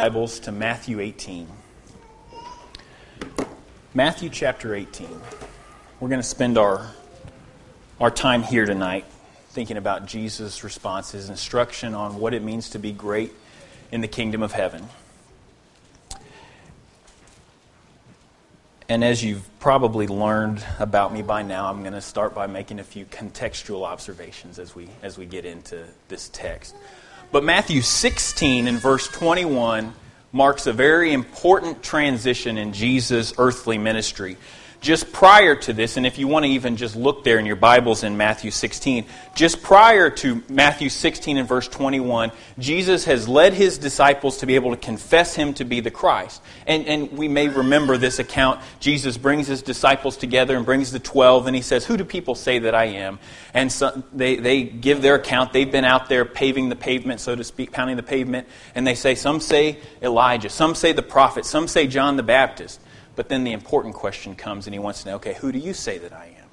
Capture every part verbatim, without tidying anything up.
Bibles to Matthew eighteen. Matthew chapter eighteen. We're going to spend our our time here tonight thinking about Jesus' response, his instruction on what it means to be great in the kingdom of heaven. And as you've probably learned about me by now, I'm going to start by making a few contextual observations as we as we get into this text. But Matthew sixteen and verse twenty-one marks a very important transition in Jesus' earthly ministry. Just prior to this, and if you want to even just look there in your Bibles in Matthew sixteen, just prior to Matthew sixteen and verse twenty-one, Jesus has led his disciples to be able to confess him to be the Christ. And, and we may remember this account. Jesus brings his disciples together and brings the twelve, and he says, "Who do people say that I am?" And so they, they give their account. They've been out there paving the pavement, so to speak, pounding the pavement, and they say, some say Elijah, some say the prophet, some say John the Baptist. But then the important question comes, and he wants to know, okay, who do you say that I am?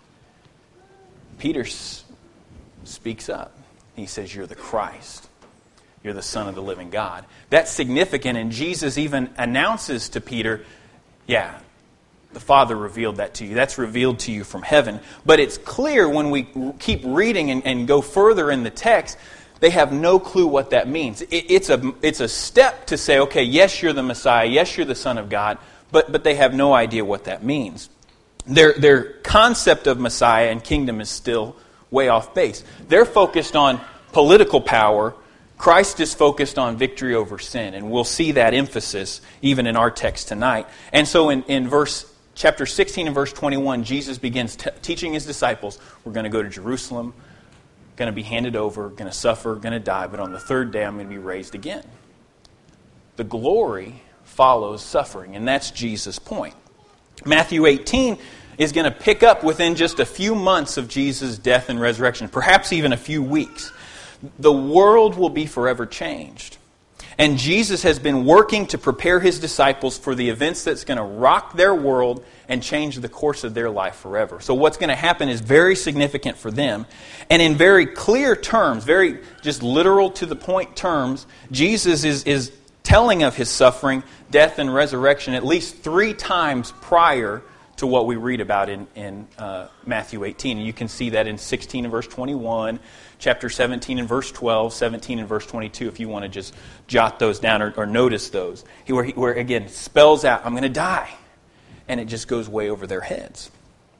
Peter s- speaks up. He says, "You're the Christ. You're the Son of the living God." That's significant, and Jesus even announces to Peter, yeah, the Father revealed that to you. That's revealed to you from heaven. But it's clear when we keep reading and, and go further in the text, they have no clue what that means. It, it's a, it's a step to say, okay, yes, you're the Messiah. Yes, you're the Son of God. But but they have no idea what that means. Their their concept of Messiah and kingdom is still way off base. They're focused on political power. Christ is focused on victory over sin. And we'll see that emphasis even in our text tonight. And so in, in verse chapter sixteen and verse twenty-one, Jesus begins t- teaching his disciples, we're going to go to Jerusalem, going to be handed over, going to suffer, going to die, but on the third day I'm going to be raised again. The glory follows suffering, and that's Jesus' point. Matthew eighteen is going to pick up within just a few months of Jesus' death and resurrection, perhaps even a few weeks. The world will be forever changed. And Jesus has been working to prepare his disciples for the events that's going to rock their world and change the course of their life forever. So what's going to happen is very significant for them. And in very clear terms, very just literal to the point terms, Jesus is is telling of his suffering, death, and resurrection at least three times prior to what we read about in, in uh, Matthew eighteen. And you can see that in sixteen and verse twenty-one, chapter seventeen and verse twelve, seventeen and verse twenty-two, if you want to just jot those down or, or notice those. He, where, he, where, again, spells out, I'm going to die. And it just goes way over their heads.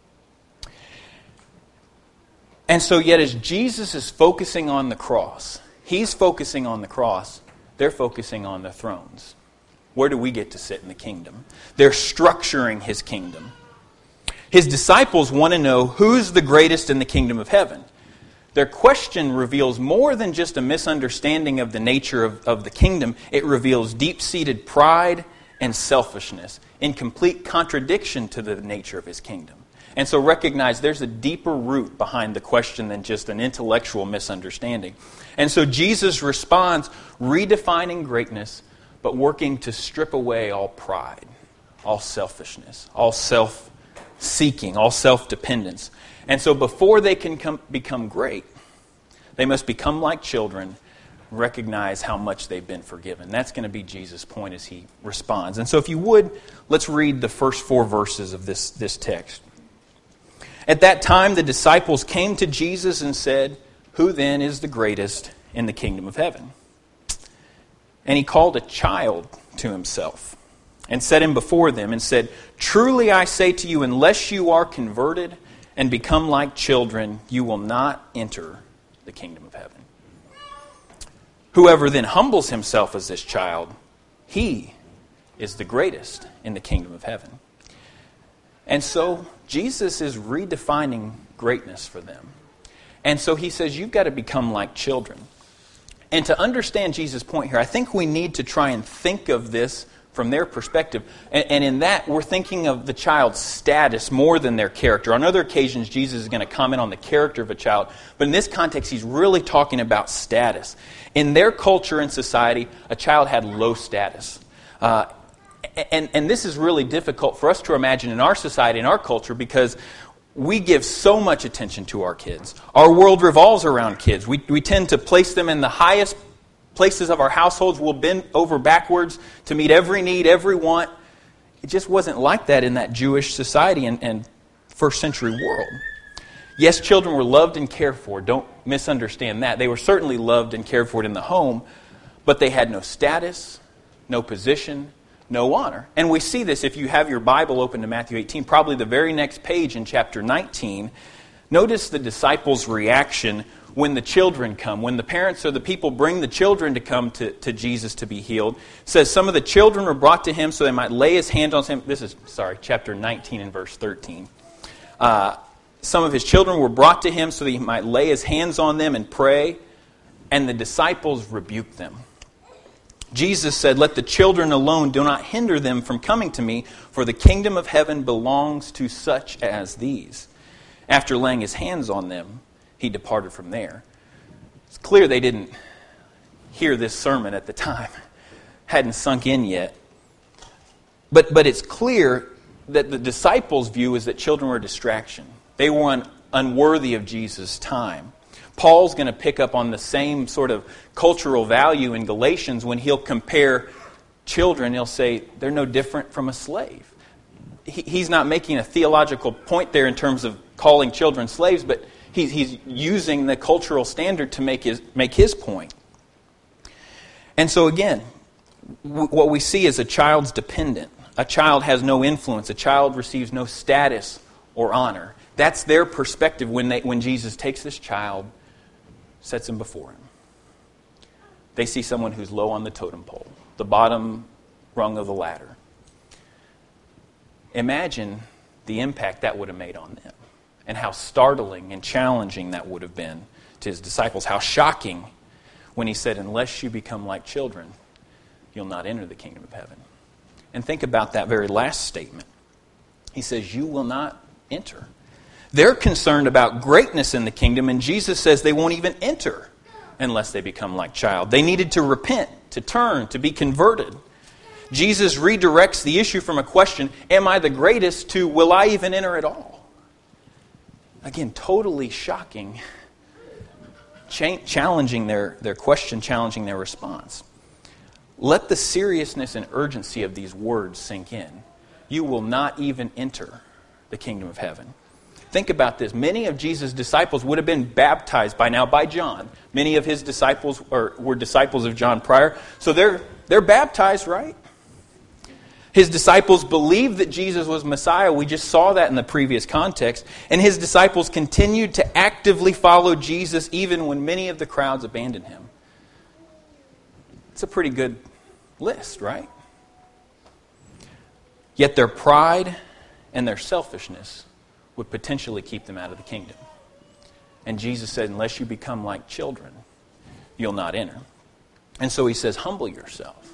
And so yet as Jesus is focusing on the cross, he's focusing on the cross, they're focusing on the thrones. Where do we get to sit in the kingdom? They're structuring his kingdom. His disciples want to know who's the greatest in the kingdom of heaven. Their question reveals more than just a misunderstanding of the nature of, of the kingdom. It reveals deep-seated pride and selfishness in complete contradiction to the nature of his kingdom. And so recognize there's a deeper root behind the question than just an intellectual misunderstanding. And so Jesus responds, redefining greatness, but working to strip away all pride, all selfishness, all self-seeking, all self-dependence. And so before they can come, become great, they must become like children, recognize how much they've been forgiven. That's going to be Jesus' point as he responds. And so if you would, let's read the first four verses of this, this text. At that time, the disciples came to Jesus and said, "Who then is the greatest in the kingdom of heaven?" And he called a child to himself and set him before them and said, "Truly I say to you, unless you are converted and become like children, you will not enter the kingdom of heaven. Whoever then humbles himself as this child, he is the greatest in the kingdom of heaven." And so Jesus is redefining greatness for them. And so he says, you've got to become like children. And to understand Jesus' point here, I think we need to try and think of this from their perspective. And, and in that, we're thinking of the child's status more than their character. On other occasions, Jesus is going to comment on the character of a child. But in this context, he's really talking about status. In their culture and society, a child had low status. Uh, and, and this is really difficult for us to imagine in our society, in our culture, because we give so much attention to our kids. Our world revolves around kids. We, we tend to place them in the highest places of our households. We'll bend over backwards to meet every need, every want. It just wasn't like that in that Jewish society and, and first century world. Yes, children were loved and cared for. Don't misunderstand that. They were certainly loved and cared for in the home, but they had no status, no position, no honor. And we see this if you have your Bible open to Matthew eighteen, probably the very next page in chapter nineteen. Notice the disciples' reaction when the children come. When the parents or the people bring the children to come to, to Jesus to be healed. It says, some of the children were brought to him so they might lay his hands on him. This is, sorry, chapter nineteen and verse thirteen. Uh, some of his children were brought to him so that he might lay his hands on them and pray. And the disciples rebuked them. Jesus said, let the children alone, do not hinder them from coming to me, for the kingdom of heaven belongs to such as these. After laying his hands on them, he departed from there. It's clear they didn't hear this sermon at the time. Hadn't sunk in yet. But, but it's clear that the disciples' view is that children were a distraction. They were un, unworthy of Jesus' time. Paul's going to pick up on the same sort of cultural value in Galatians when he'll compare children. He'll say they're no different from a slave. He, he's not making a theological point there in terms of calling children slaves, but he's, he's using the cultural standard to make his, make his point. And so again, w- what we see is a child's dependent. A child has no influence. A child receives no status or honor. That's their perspective when they, when Jesus takes this child, sets him before him. They see someone who's low on the totem pole, the bottom rung of the ladder. Imagine the impact that would have made on them, and how startling and challenging that would have been to his disciples. How shocking when he said, unless you become like children, you'll not enter the kingdom of heaven. And think about that very last statement. He says, you will not enter. They're concerned about greatness in the kingdom, and Jesus says they won't even enter unless they become like child. They needed to repent, to turn, to be converted. Jesus redirects the issue from a question, am I the greatest, to will I even enter at all? Again, totally shocking, cha- challenging their, their question, challenging their response. Let the seriousness and urgency of these words sink in. You will not even enter the kingdom of heaven. Think about this. Many of Jesus' disciples would have been baptized by now by John. Many of his disciples or, were disciples of John prior. So they're, they're baptized, right? His disciples believed that Jesus was Messiah. We just saw that in the previous context. And his disciples continued to actively follow Jesus even when many of the crowds abandoned him. It's a pretty good list, right? Yet their pride and their selfishness would potentially keep them out of the kingdom. And Jesus said, unless you become like children, you'll not enter. And so he says, humble yourself.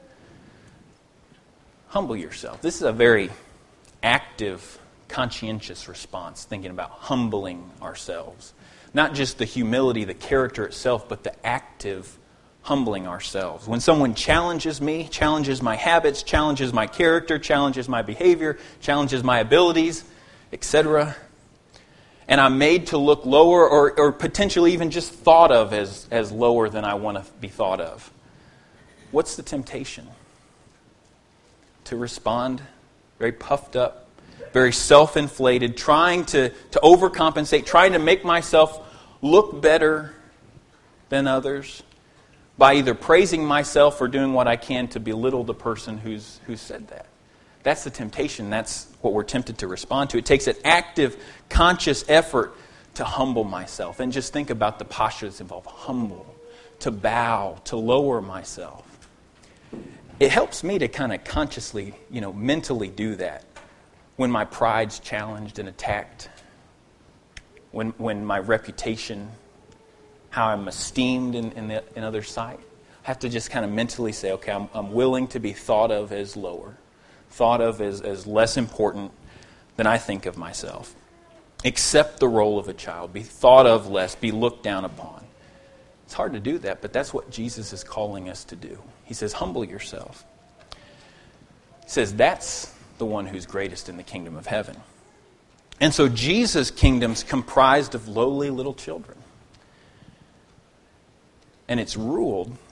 Humble yourself. This is a very active, conscientious response, thinking about humbling ourselves. Not just the humility, the character itself, but the active humbling ourselves. When someone challenges me, challenges my habits, challenges my character, challenges my behavior, challenges my abilities, et cetera, and I'm made to look lower or, or potentially even just thought of as, as lower than I want to be thought of, what's the temptation? To respond very puffed up, very self-inflated, trying to, to overcompensate, trying to make myself look better than others by either praising myself or doing what I can to belittle the person who's who said that. That's the temptation. That's what we're tempted to respond to. It takes an active, conscious effort to humble myself. And just think about the posture that's involved. Humble, to bow, to lower myself. It helps me to kind of consciously, you know, mentally do that when my pride's challenged and attacked, when when my reputation, how I'm esteemed in, in, the, in others' sight. I have to just kind of mentally say, okay, I'm, I'm willing to be thought of as lower, thought of as, as less important than I think of myself. Accept the role of a child, be thought of less, be looked down upon. It's hard to do that, but that's what Jesus is calling us to do. He says, humble yourself. He says, that's the one who's greatest in the kingdom of heaven. And so Jesus' kingdom's comprised of lowly little children. And it's ruled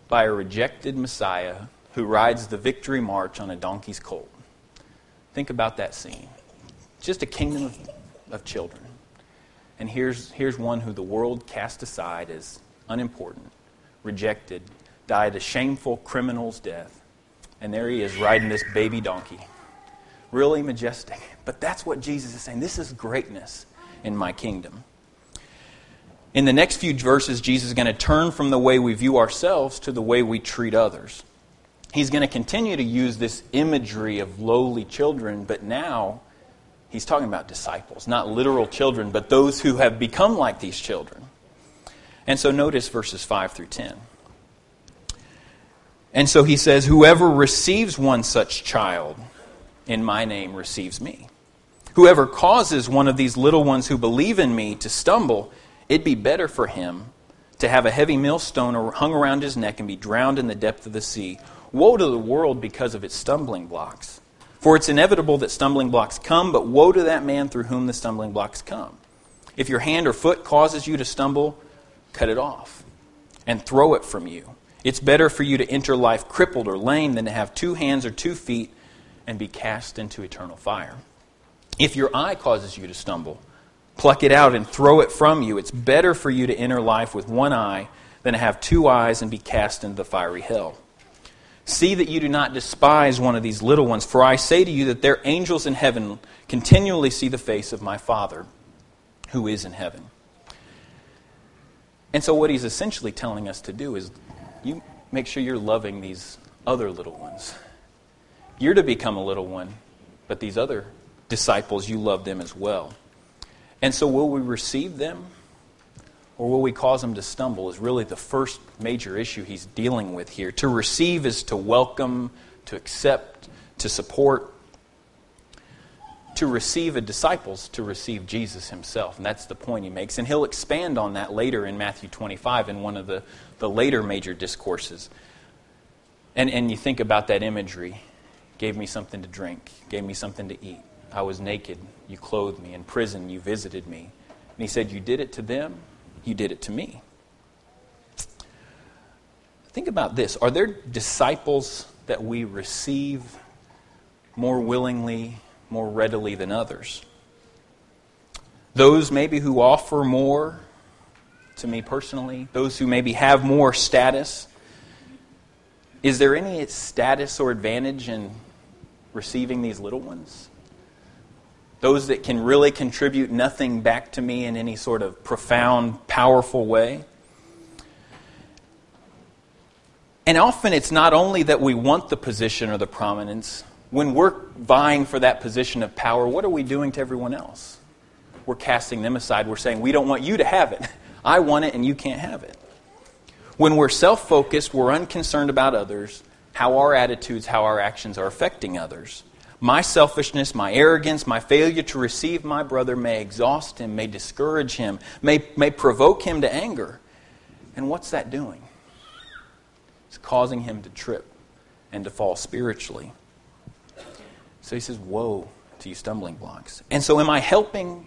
by a rejected Messiah who rides the victory march on a donkey's colt. Think about that scene. Just a kingdom of, of children. And here's, here's one who the world cast aside as unimportant, rejected, died a shameful criminal's death. And there he is riding this baby donkey. Really majestic. But that's what Jesus is saying. This is greatness in my kingdom. In the next few verses, Jesus is going to turn from the way we view ourselves to the way we treat others. He's going to continue to use this imagery of lowly children, but now he's talking about disciples, not literal children, but those who have become like these children. And so notice verses five through ten. And so he says, whoever receives one such child in my name receives me. Whoever causes one of these little ones who believe in me to stumble, it'd be better for him to have a heavy millstone hung around his neck and be drowned in the depth of the sea. Woe to the world because of its stumbling blocks. For it's inevitable that stumbling blocks come, but woe to that man through whom the stumbling blocks come. If your hand or foot causes you to stumble, cut it off and throw it from you. It's better for you to enter life crippled or lame than to have two hands or two feet and be cast into eternal fire. If your eye causes you to stumble, pluck it out and throw it from you. It's better for you to enter life with one eye than to have two eyes and be cast into the fiery hell. See that you do not despise one of these little ones, for I say to you that their angels in heaven continually see the face of my Father who is in heaven. And so what he's essentially telling us to do is you make sure you're loving these other little ones. You're to become a little one, but these other disciples, you love them as well. And so will we receive them, or will we cause them to stumble is really the first major issue he's dealing with here. To receive is to welcome, to accept, to support. To receive a disciple's to receive Jesus himself. And that's the point he makes. And he'll expand on that later in Matthew twenty-five in one of the, the later major discourses. And, and you think about that imagery. Gave me something to drink. Gave me something to eat. I was naked. You clothed me. In prison, you visited me. And he said, you did it to them. You did it to me. Think about this. Are there disciples that we receive more willingly, more readily than others? Those maybe who offer more to me personally, those who maybe have more status. Is there any status or advantage in receiving these little ones? Those that can really contribute nothing back to me in any sort of profound, powerful way. And often it's not only that we want the position or the prominence. When we're vying for that position of power, what are we doing to everyone else? We're casting them aside. We're saying, we don't want you to have it. I want it and you can't have it. When we're self-focused, we're unconcerned about others, how our attitudes, how our actions are affecting others. My selfishness, my arrogance, my failure to receive my brother may exhaust him, may discourage him, may, may provoke him to anger. And what's that doing? It's causing him to trip and to fall spiritually. So he says, woe to you stumbling blocks. And so am I helping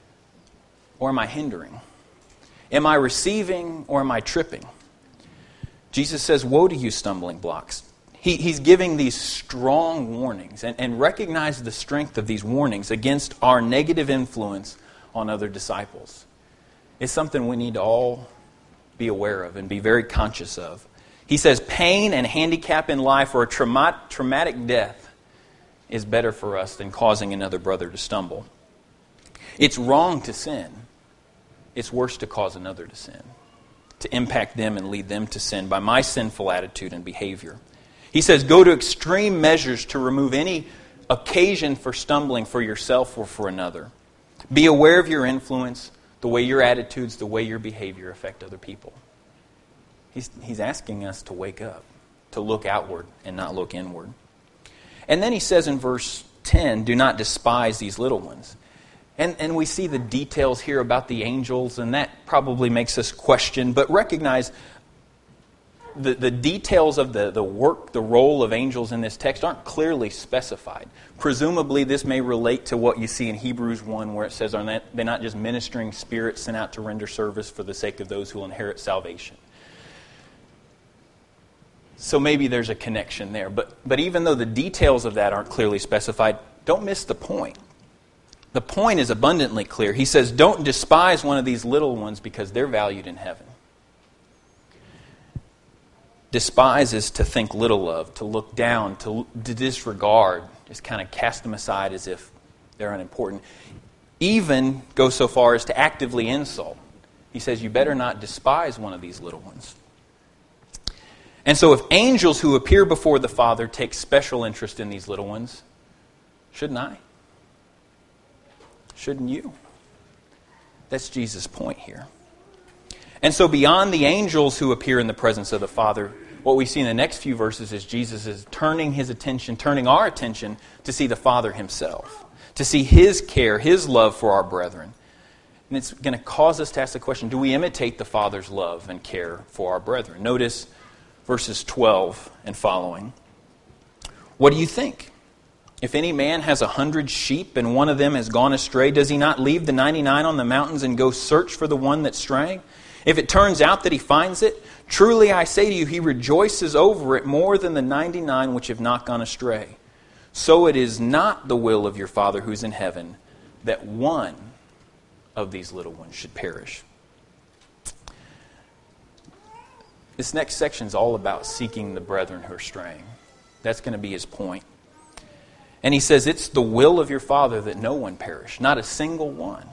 or am I hindering? Am I receiving or am I tripping? Jesus says, woe to you stumbling blocks. He, he's giving these strong warnings and, and recognize the strength of these warnings against our negative influence on other disciples. It's something we need to all be aware of and be very conscious of. He says pain and handicap in life or a trauma, traumatic death is better for us than causing another brother to stumble. It's wrong to sin. It's worse to cause another to sin, to impact them and lead them to sin by my sinful attitude and behavior. He says, go to extreme measures to remove any occasion for stumbling for yourself or for another. Be aware of your influence, the way your attitudes, the way your behavior affect other people. He's, he's asking us to wake up, to look outward and not look inward. And then he says in verse ten, do not despise these little ones. And, and we see the details here about the angels, and that probably makes us question, but recognize The, the details of the, the work, the role of angels in this text aren't clearly specified. Presumably this may relate to what you see in Hebrews one where it says are not, they're not just ministering spirits sent out to render service for the sake of those who will inherit salvation. So maybe there's a connection there. But, but even though the details of that aren't clearly specified, don't miss the point. The point is abundantly clear. He says, don't despise one of these little ones because they're valued in heaven. Despise is to think little of, to look down, to, to disregard, just kind of cast them aside as if they're unimportant. Even go so far as to actively insult. He says, you better not despise one of these little ones. And so if angels who appear before the Father take special interest in these little ones, shouldn't I? Shouldn't you? That's Jesus' point here. And so beyond the angels who appear in the presence of the Father, what we see in the next few verses is Jesus is turning his attention, turning our attention to see the Father himself, to see his care, his love for our brethren. And it's going to cause us to ask the question, do we imitate the Father's love and care for our brethren? Notice verses twelve and following. What do you think? If any man has a hundred sheep and one of them has gone astray, does he not leave the ninety-nine on the mountains and go search for the one that's straying? If it turns out that he finds it, truly I say to you, he rejoices over it more than the ninety-nine which have not gone astray. So it is not the will of your Father who's in heaven that one of these little ones should perish. This next section is all about seeking the brethren who are straying. That's going to be his point. And he says it's the will of your Father that no one perish, not a single one.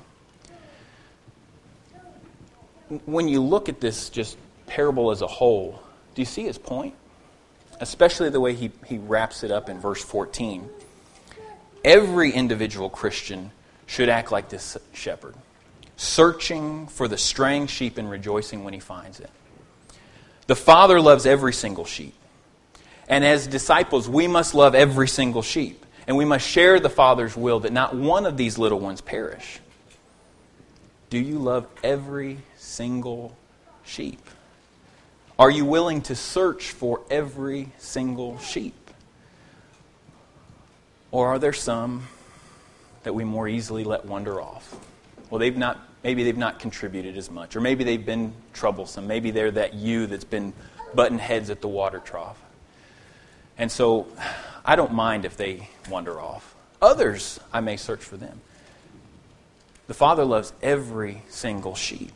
When you look at this just parable as a whole, do you see his point? Especially the way he, he wraps it up in verse fourteen. Every individual Christian should act like this shepherd, searching for the straying sheep and rejoicing when he finds it. The Father loves every single sheep. And as disciples, we must love every single sheep. And we must share the Father's will that not one of these little ones perish. Do you love every single sheep? Are you willing to search for every single sheep? Or are there some that we more easily let wander off? Well, they've not Maybe they've not contributed as much. Or maybe they've been troublesome. Maybe they're that ewe that's been butting heads at the water trough. And so I don't mind if they wander off. Others, I may search for them. The Father loves every single sheep.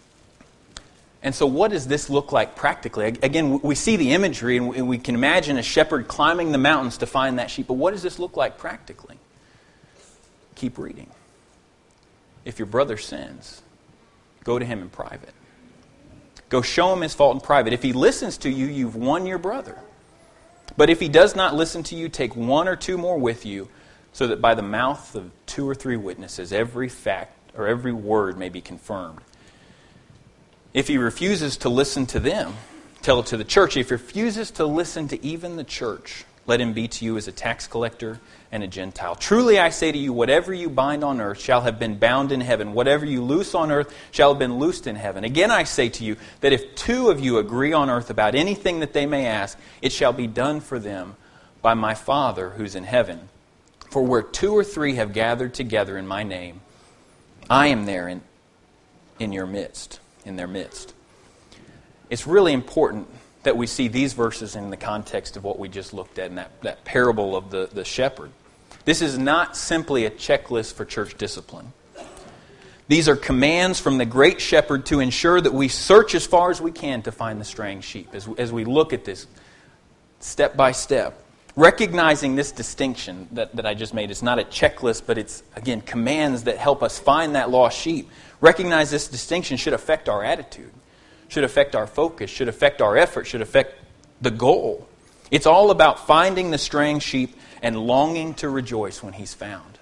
And so what does this look like practically? Again, we see the imagery and we can imagine a shepherd climbing the mountains to find that sheep. But what does this look like practically? Keep reading. If your brother sins, go to him in private. Go show him his fault in private. If he listens to you, you've won your brother. But if he does not listen to you, take one or two more with you, so that by the mouth of two or three witnesses, every fact or every word may be confirmed. If he refuses to listen to them, tell it to the church. If he refuses to listen to even the church, let him be to you as a tax collector and a Gentile. Truly I say to you, whatever you bind on earth shall have been bound in heaven. Whatever you loose on earth shall have been loosed in heaven. Again I say to you, that if two of you agree on earth about anything that they may ask, it shall be done for them by my Father who's in heaven. For where two or three have gathered together in my name, I am there in, in your midst, in their midst. It's really important that we see these verses in the context of what we just looked at in that, that parable of the, the shepherd. This is not simply a checklist for church discipline. These are commands from the great shepherd to ensure that we search as far as we can to find the straying sheep. As, as we look at this step by step, recognizing this distinction that, that I just made, it's not a checklist, but it's, again, commands that help us find that lost sheep. Recognize this distinction should affect our attitude, should affect our focus, should affect our effort, should affect the goal. It's all about finding the straying sheep and longing to rejoice when he's found.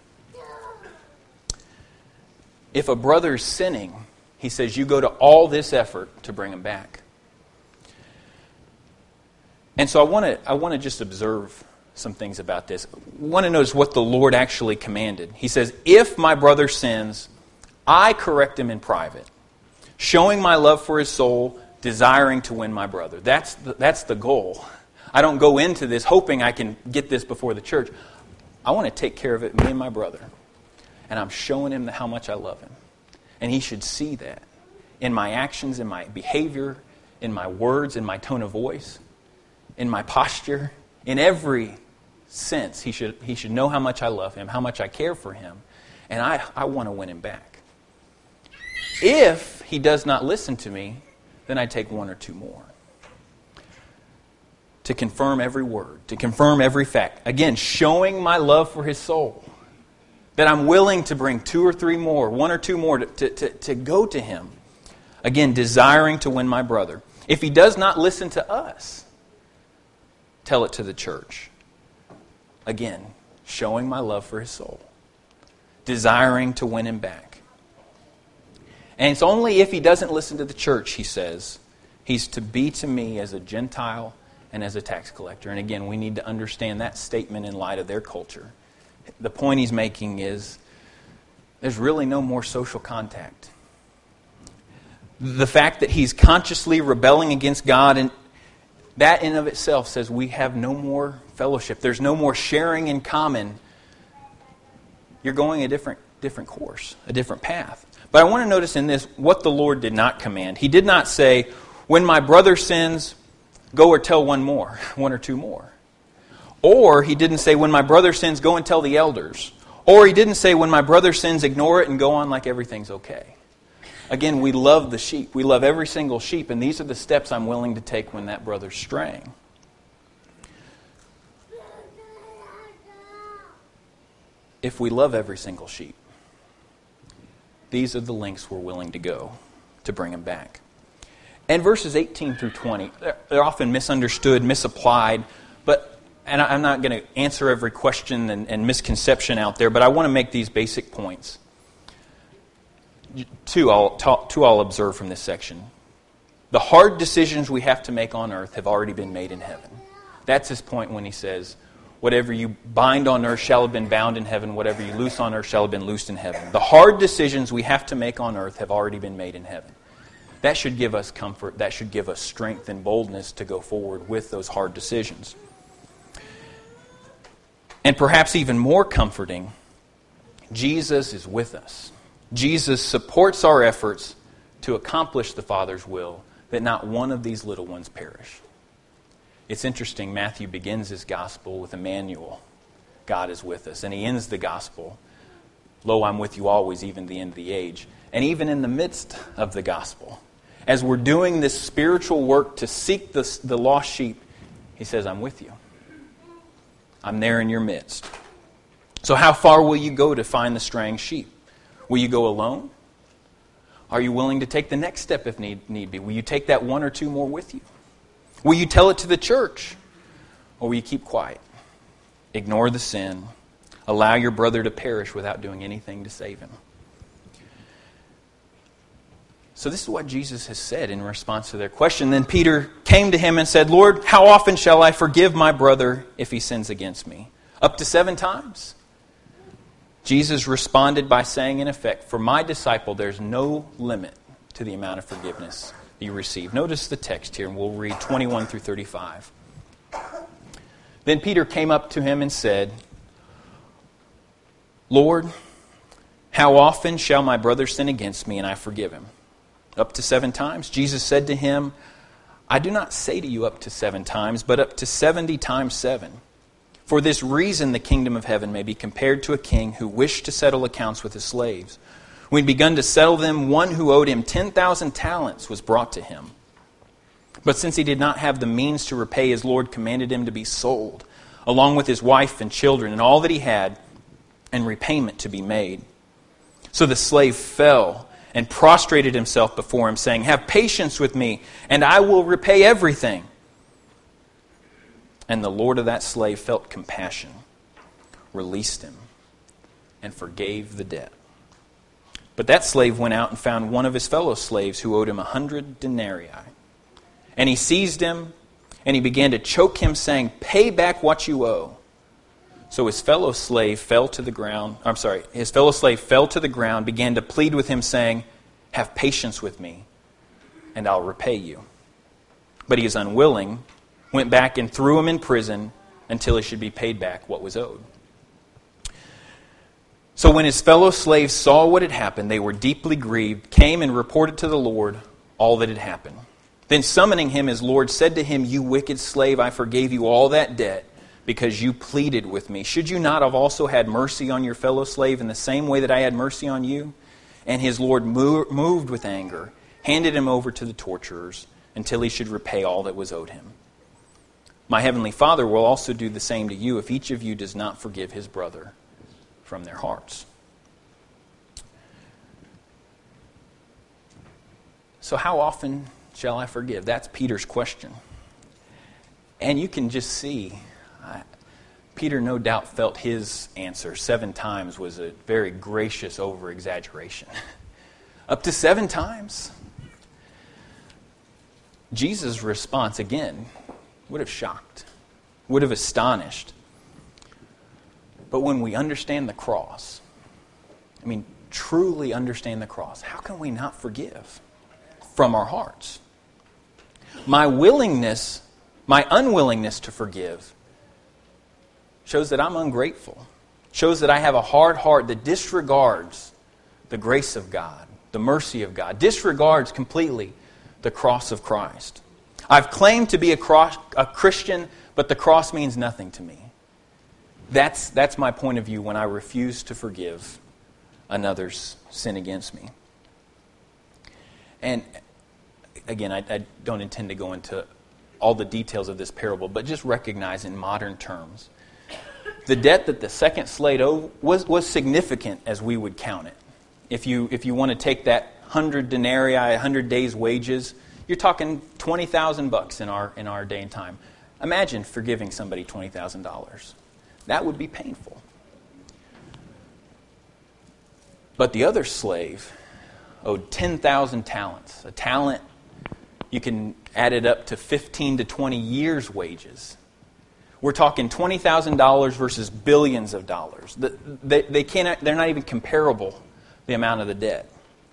If a brother's sinning, he says, you go to all this effort to bring him back. And so I want to I want to just observe some things about this. I want to notice what the Lord actually commanded. He says, if my brother sins, I correct him in private, showing my love for his soul, desiring to win my brother. That's the, that's the goal. I don't go into this hoping I can get this before the church. I want to take care of it, me and my brother. And I'm showing him how much I love him. And he should see that in my actions, in my behavior, in my words, in my tone of voice. in my posture, in every sense. He should, he should know how much I love him, how much I care for him, and I, I want to win him back. If he does not listen to me, then I take one or two more. To confirm every word, to confirm every fact. Again, showing my love for his soul. That I'm willing to bring two or three more, one or two more, to, to, to, to go to him. Again, desiring to win my brother. If he does not listen to us, tell it to the church. Again, showing my love for his soul. Desiring to win him back. And it's only if he doesn't listen to the church, he says, he's to be to me as a Gentile and as a tax collector. And again, we need to understand that statement in light of their culture. The point he's making is there's really no more social contact. The fact that he's consciously rebelling against God, and that in of itself says we have no more fellowship. There's no more sharing in common. You're going a different, different course, a different path. But I want to notice in this what the Lord did not command. He did not say, when my brother sins, go or tell one more, one or two more. Or he didn't say, when my brother sins, go and tell the elders. Or he didn't say, when my brother sins, ignore it and go on like everything's okay. Again, we love the sheep. We love every single sheep, and these are the steps I'm willing to take when that brother's straying. If we love every single sheep, these are the lengths we're willing to go to bring him back. And verses eighteen through twenty, they're often misunderstood, misapplied, but and I'm not going to answer every question and, and misconception out there, but I want to make these basic points. Two I'll, two I'll observe from this section. The hard decisions we have to make on earth have already been made in heaven. That's his point when he says, whatever you bind on earth shall have been bound in heaven. Whatever you loose on earth shall have been loosed in heaven. The hard decisions we have to make on earth have already been made in heaven. That should give us comfort. That should give us strength and boldness to go forward with those hard decisions. And perhaps even more comforting, Jesus is with us. Jesus supports our efforts to accomplish the Father's will, that not one of these little ones perish. It's interesting, Matthew begins his gospel with Emmanuel. God is with us. And he ends the gospel, lo, I'm with you always, even to the end of the age. And even in the midst of the gospel, as we're doing this spiritual work to seek the, the lost sheep, he says, I'm with you. I'm there in your midst. So how far will you go to find the straying sheep? Will you go alone? Are you willing to take the next step if need, need be? Will you take that one or two more with you? Will you tell it to the church? Or will you keep quiet? Ignore the sin. Allow your brother to perish without doing anything to save him. So this is what Jesus has said in response to their question. Then Peter came to him and said, Lord, how often shall I forgive my brother if he sins against me? Up to seven times? Jesus responded by saying, in effect, for my disciple, there's no limit to the amount of forgiveness you receive. Notice the text here, and we'll read twenty-one through thirty-five. Then Peter came up to him and said, Lord, how often shall my brother sin against me and I forgive him? Up to seven times? Jesus said to him, I do not say to you up to seven times, but up to seventy times seven. For this reason the kingdom of heaven may be compared to a king who wished to settle accounts with his slaves. When he begun to settle them, one who owed him ten thousand talents was brought to him. But since he did not have the means to repay, his Lord commanded him to be sold, along with his wife and children and all that he had, and repayment to be made. So the slave fell and prostrated himself before him, saying, have patience with me, and I will repay everything. And the Lord of that slave felt compassion, released him, and forgave the debt. But that slave went out and found one of his fellow slaves who owed him a hundred denarii. And he seized him, and he began to choke him, saying, pay back what you owe. So his fellow slave fell to the ground. I'm sorry, his fellow slave fell to the ground, began to plead with him, saying, have patience with me, and I'll repay you. But he is unwilling, went back and threw him in prison until he should be paid back what was owed. So when his fellow slaves saw what had happened, they were deeply grieved, came and reported to the Lord all that had happened. Then summoning him, his Lord said to him, "You wicked slave, I forgave you all that debt because you pleaded with me. Should you not have also had mercy on your fellow slave in the same way that I had mercy on you?" And his Lord, moved with anger, handed him over to the torturers until he should repay all that was owed him. My heavenly Father will also do the same to you if each of you does not forgive his brother from their hearts. So how often shall I forgive? That's Peter's question. And you can just see, I, Peter no doubt felt his answer seven times was a very gracious over-exaggeration. Up to seven times. Jesus' response, again, would have shocked, would have astonished. But when we understand the cross, I mean, truly understand the cross, how can we not forgive from our hearts? My willingness, my unwillingness to forgive shows that I'm ungrateful, shows that I have a hard heart that disregards the grace of God, the mercy of God, disregards completely the cross of Christ. I've claimed to be a, cross, a Christian, but the cross means nothing to me. That's, that's my point of view when I refuse to forgive another's sin against me. And again, I, I don't intend to go into all the details of this parable, but just recognize in modern terms, the debt that the second slave owed was, was significant as we would count it. If you, if you want to take that one hundred denarii, one hundred days' wages, you're talking twenty thousand bucks in our in our day and time. Imagine forgiving somebody twenty thousand dollars. That would be painful. But the other slave owed ten thousand talents. A talent, you can add it up to fifteen to twenty years' wages. We're talking twenty thousand dollars versus billions of dollars. They, they cannot, they're not even comparable, the amount of the debt.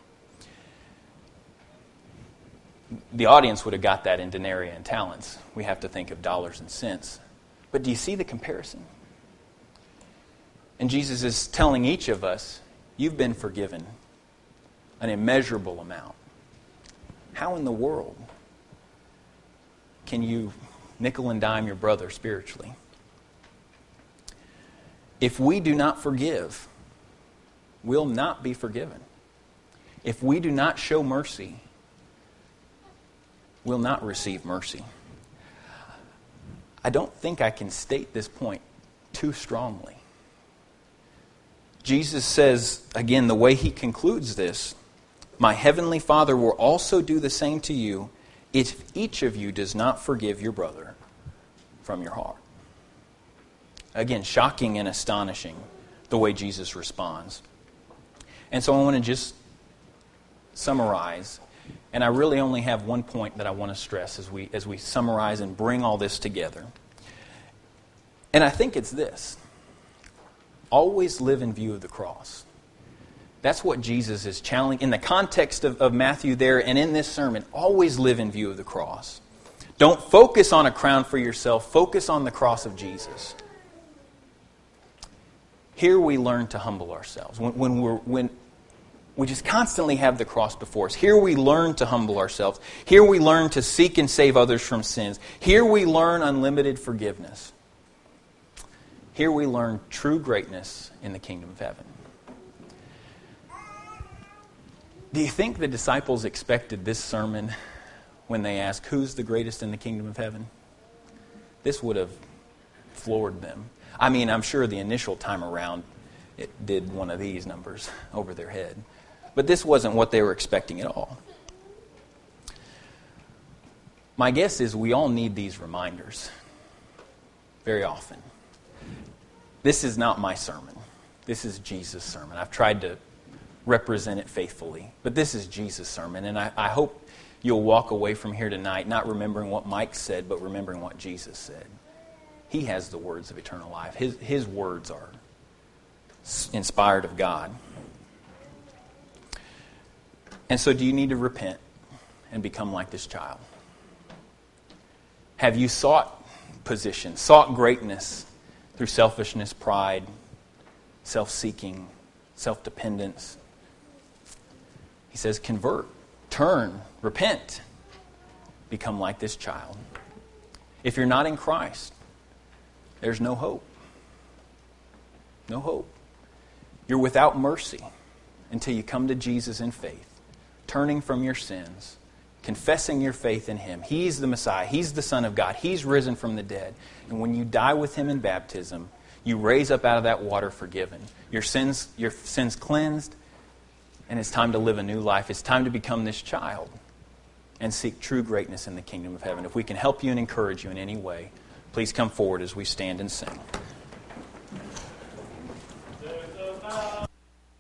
The audience would have got that in denarii and talents. We have to think of dollars and cents. But do you see the comparison? And Jesus is telling each of us, you've been forgiven an immeasurable amount. How in the world can you nickel and dime your brother spiritually? If we do not forgive, we'll not be forgiven. If we do not show mercy, we'll not receive mercy. I don't think I can state this point too strongly. Jesus says, again, the way he concludes this, my heavenly Father will also do the same to you if each of you does not forgive your brother from your heart. Again, shocking and astonishing the way Jesus responds. And so I want to just summarize. And I really only have one point that I want to stress as we as we summarize and bring all this together. And I think it's this. Always live in view of the cross. That's what Jesus is challenging. In the context of, of Matthew there and in this sermon, always live in view of the cross. Don't focus on a crown for yourself. Focus on the cross of Jesus. Here we learn to humble ourselves. When, when we're... when We just constantly have the cross before us. Here we learn to humble ourselves. Here we learn to seek and save others from sins. Here we learn unlimited forgiveness. Here we learn true greatness in the kingdom of heaven. Do you think the disciples expected this sermon when they asked, who's the greatest in the kingdom of heaven? This would have floored them. I mean, I'm sure the initial time around it did one of these numbers over their head. But this wasn't what they were expecting at all. My guess is we all need these reminders very often. This is not my sermon. This is Jesus' sermon. I've tried to represent it faithfully. But this is Jesus' sermon. And I, I hope you'll walk away from here tonight not remembering what Mike said, but remembering what Jesus said. He has the words of eternal life. His, his words are inspired of God. And so do you need to repent and become like this child? Have you sought position, sought greatness through selfishness, pride, self-seeking, self-dependence? He says, convert, turn, repent, become like this child. If you're not in Christ, there's no hope. No hope. You're without mercy until you come to Jesus in faith, turning from your sins, confessing your faith in Him. He's the Messiah. He's the Son of God. He's risen from the dead. And when you die with Him in baptism, you raise up out of that water forgiven. Your sins, your sins cleansed, and it's time to live a new life. It's time to become this child and seek true greatness in the kingdom of heaven. If we can help you and encourage you in any way, please come forward as we stand and sing.